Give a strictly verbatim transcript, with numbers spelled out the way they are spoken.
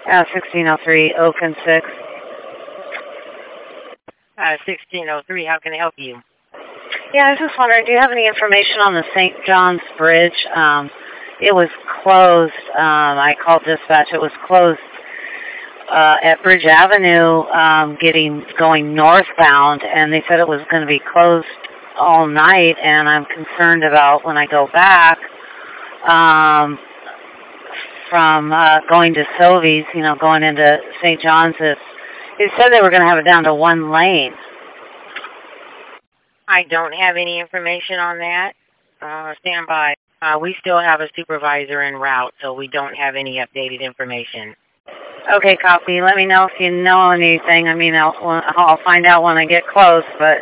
Uh, sixteen oh three, Oaken six. Uh, sixteen oh three, how can I help you? Yeah, I was just wondering, do you have any information on the Saint John's Bridge? Um, it was closed. Um, I called dispatch. It was closed uh, at Bridge Avenue, um, getting going northbound, and they said it was going to be closed all night. And I'm concerned about when I go back um, from uh, going to Sovies, you know, going into Saint John's. It's, they said they were going to have it down to one lane. I don't have any information on that. Uh, stand by. Uh, we still have a supervisor en route, so we don't have any updated information. Okay, copy. Let me know if you know anything. I mean, I'll, I'll find out when I get close, but